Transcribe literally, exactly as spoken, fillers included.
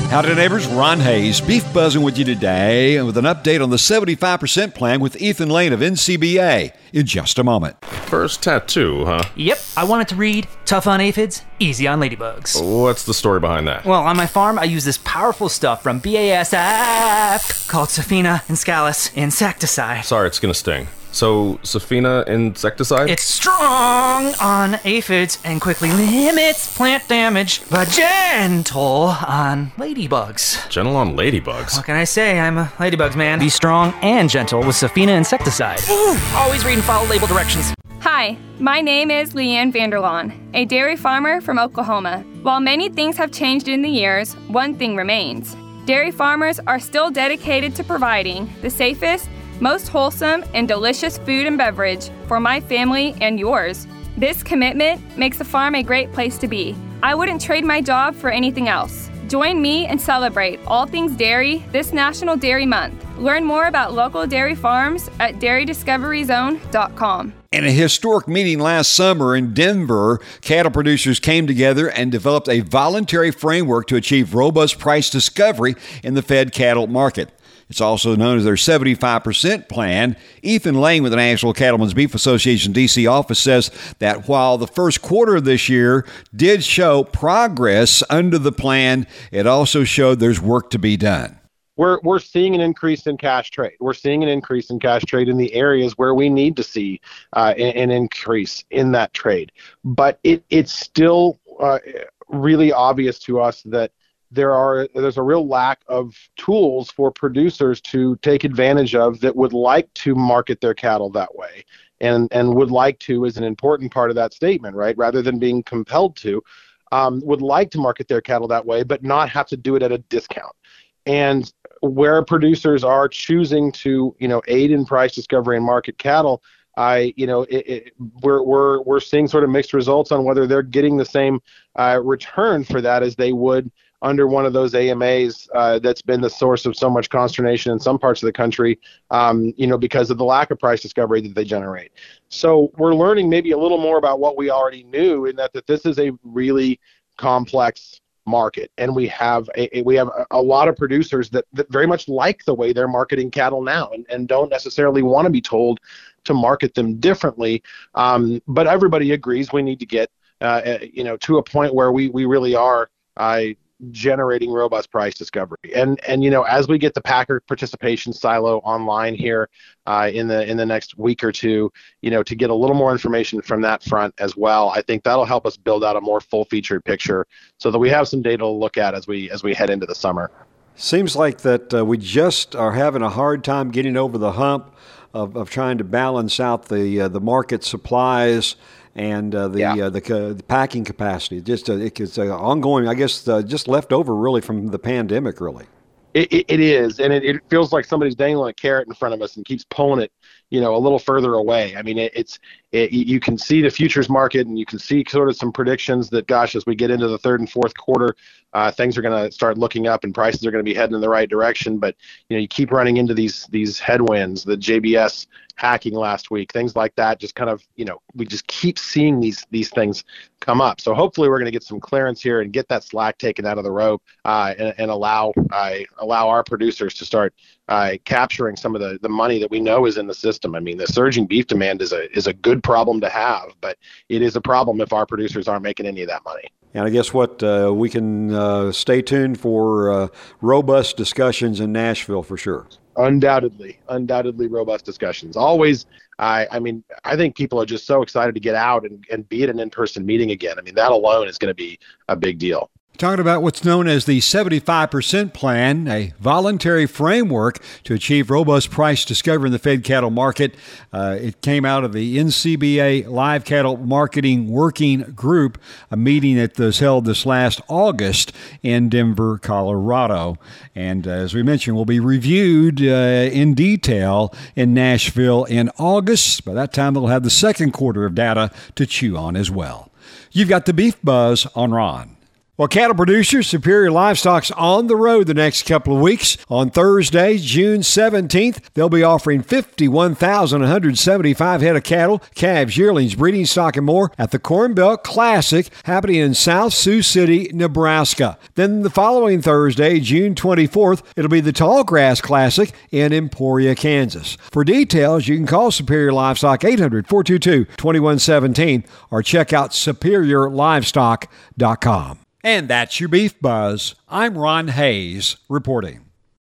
Howdy neighbors, Ron Hayes, Beef Buzzing with you today with an update on the seventy-five percent plan with Ethan Lane of N C B A in just a moment. First tattoo, huh? Yep, I wanted to read tough on aphids, easy on ladybugs. What's the story behind that? Well, on my farm, I use this powerful stuff from B A S F called Safina Inscalis Insecticide. Sorry, it's gonna sting. So, Safina Insecticide? It's strong on aphids and quickly limits plant damage, but gentle on ladybugs. Gentle on ladybugs? What can I say? I'm a ladybugs man. Be strong and gentle with Safina Insecticide. Ooh, always read and follow label directions. Hi, my name is Leanne Vanderlaan, a dairy farmer from Oklahoma. While many things have changed in the years, one thing remains. Dairy farmers are still dedicated to providing the safest, most wholesome and delicious food and beverage for my family and yours. This commitment makes the farm a great place to be. I wouldn't trade my job for anything else. Join me and celebrate all things dairy this National Dairy Month. Learn more about local dairy farms at dairy discovery zone dot com. In a historic meeting last summer in Denver, cattle producers came together and developed a voluntary framework to achieve robust price discovery in the fed cattle market. It's also known as their seventy-five percent plan. Ethan Lane with the National Cattlemen's Beef Association D C office says that while the first quarter of this year did show progress under the plan, it also showed there's work to be done. We're we're seeing an increase in cash trade. We're seeing an increase in cash trade in the areas where we need to see uh, an, an increase in that trade. But it it's still uh, really obvious to us that there are there's a real lack of tools for producers to take advantage of that would like to market their cattle that way, and and would like to is an important part of that statement, right? Rather than being compelled to, um, would like to market their cattle that way, but not have to do it at a discount. And where producers are choosing to, you know, aid in price discovery and market cattle, I, you know, it, it, we're we're we're seeing sort of mixed results on whether they're getting the same uh, return for that as they would under one of those A M As uh, that's been the source of so much consternation in some parts of the country, um, you know, because of the lack of price discovery that they generate. So we're learning maybe a little more about what we already knew, in that that this is a really complex market, and we have a, we have a, a lot of producers that, that very much like the way they're marketing cattle now, and, and don't necessarily want to be told to market them differently. Um, but everybody agrees we need to get uh, you know to a point where we we really are uh, generating robust price discovery. And and you know as we get the Packer participation silo online here uh, in the in the next week or two, you know to get a little more information from that front as well, I think that'll help us build out a more full featured picture so that we have some data to look at as we as we head into the summer. Seems like that uh, we just are having a hard time getting over the hump of, of trying to balance out the uh, the market supplies and uh, the, yeah. uh, the uh, the packing capacity. Just uh, it's uh, ongoing, I guess, uh, just left over really from the pandemic, really. It, it, it is, and it, it feels like somebody's dangling a carrot in front of us and keeps pulling it, you know, a little further away. I mean, it, it's it, you can see the futures market, and you can see sort of some predictions that, gosh, as we get into the third and fourth quarter, uh, things are going to start looking up and prices are going to be heading in the right direction. But you know, you keep running into these these headwinds, the J B S hacking last week, things like that. Just kind of, you know, we just keep seeing these these things come up. So hopefully we're going to get some clearance here and get that slack taken out of the rope, uh, and, and allow uh, allow our producers to start uh, capturing some of the, the money that we know is in the system. I mean, the surging beef demand is a is a good problem to have, but it is a problem if our producers aren't making any of that money. And I guess what uh, we can uh, stay tuned for uh, robust discussions in Nashville for sure. Undoubtedly, undoubtedly robust discussions. Always, I, I mean, I think people are just so excited to get out and, and be at an in-person meeting again. I mean, that alone is going to be a big deal. Talking about what's known as the seventy-five percent plan, a voluntary framework to achieve robust price discovery in the fed cattle market. Uh, it came out of the N C B A Live Cattle Marketing Working Group, a meeting that was held this last August in Denver, Colorado. And uh, as we mentioned, will be reviewed uh, in detail in Nashville in August. By that time, they'll have the second quarter of data to chew on as well. You've got the Beef Buzz on Ron. Well, cattle producers, Superior Livestock's on the road the next couple of weeks. On Thursday, June seventeenth, they'll be offering fifty-one thousand one hundred seventy-five head of cattle, calves, yearlings, breeding stock, and more at the Corn Belt Classic happening in South Sioux City, Nebraska. Then the following Thursday, June twenty-fourth, it'll be the Tallgrass Classic in Emporia, Kansas. For details, you can call Superior Livestock eight hundred, four two two, two one one seven or check out superior livestock dot com. And that's your Beef Buzz. I'm Ron Hayes reporting.